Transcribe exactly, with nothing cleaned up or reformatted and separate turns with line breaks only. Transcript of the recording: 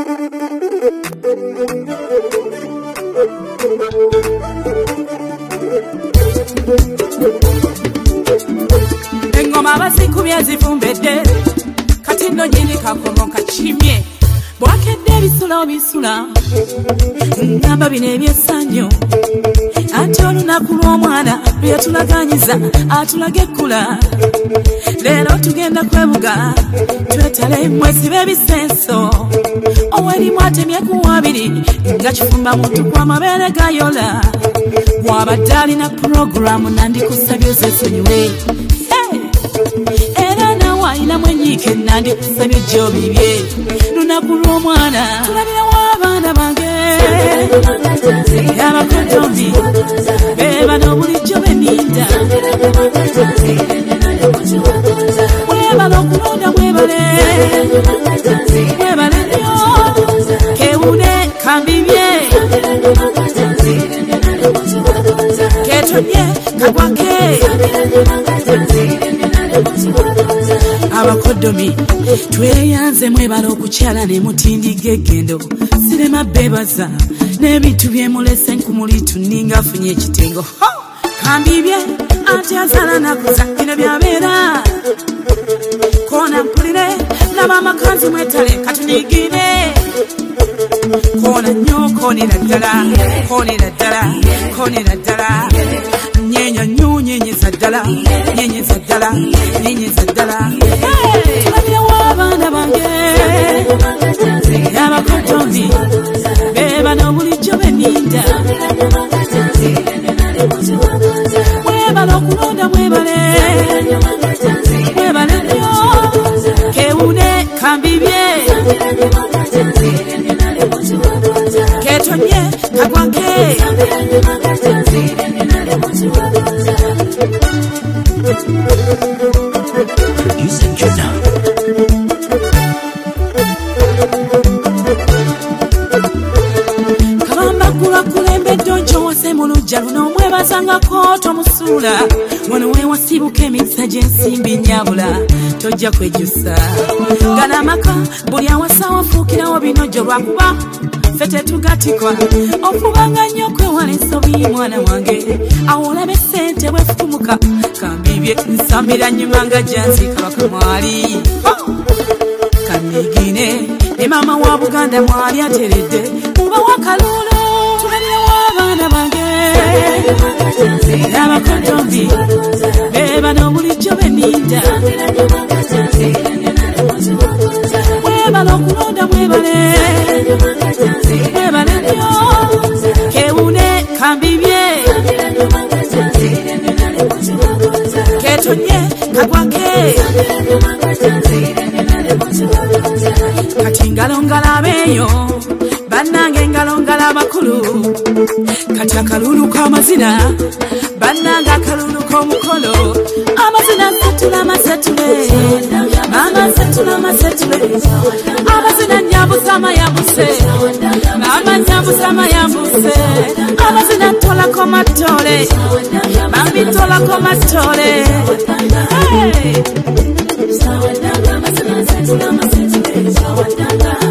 Engoma basikubye zifumbedde kati nno nyini kakomo kachimye bwakedde ebisula bisula ngamba bino ebyessanyu anti olunaku lw'omwana lweyatulaganyiza atulaga ekkula leero tugenda kwebuga twetale mwesibe ebisenso owerimu atemye ku wabiri nga kifumba muntu kw'amabeere gayola bw'abadde alina puroguramu nandikusabye ozesonyiwe era nawe ayinamu enyiike nandikusabye gy'obibye lunaku lw'omwana tulabirawo abaana bange abakodombi bebano bulijjo beninda mwebale okulonda mwebale mwebale nnyo kewune kambibye ketonye kagwake abakodomi tweyanze mwebala okukyala ne mutindiga eggendo sirema bebaza n'ebintu byemulese nkumuli tuninga afunye ekitengo kambibye ati azala nakuza bino byabeera kona mpulire laba amakanzu mwetale katunigire kona nnyo konera ddala konera ddala konera ddala nyenya nnyo nyenyeza ddala nyenyeza ddala nyenyeza ddala tulabirawo abaana bange abakodombi bebano bulijjo beninda mwebale okulonda mwebale mwebale nnyo kewune kambibye ketonye kagwake
Producing Jonah.
Kabamba kula kulembedde onjowose mu lujja luno omwebazangako tomusuula wano wewasibuka emikisa gy'ensimbi nyabula tojja kwejjusa gana amaka buli awasa wafuukirawo binojjo lwakuba ffe tetugatikwa ofubanga nnyo okwewala ensobi mwana wange awo olabe ssente bwefutumuka kambibye nsambira nnyuma nga jansi kabaka mwali kanigine ne maama wa Buganda mwali ateredde muba wakaluulo tulabirawo abaana bange abakodombi bebano bulijjo beninda mwebale okulonda mwebale mwebale nnyo kewune kambibye ketonye kagwake kati ngalongala abeeyo bannange ngalongala abakulu kati akalulu k'amazina bannange akalulu k'omukolo amazina setula amasetule mama setula amasetule amazina nyabusa amayambuse mama nyabusa amayambuse amazina tolako matole mami tolako matole hey!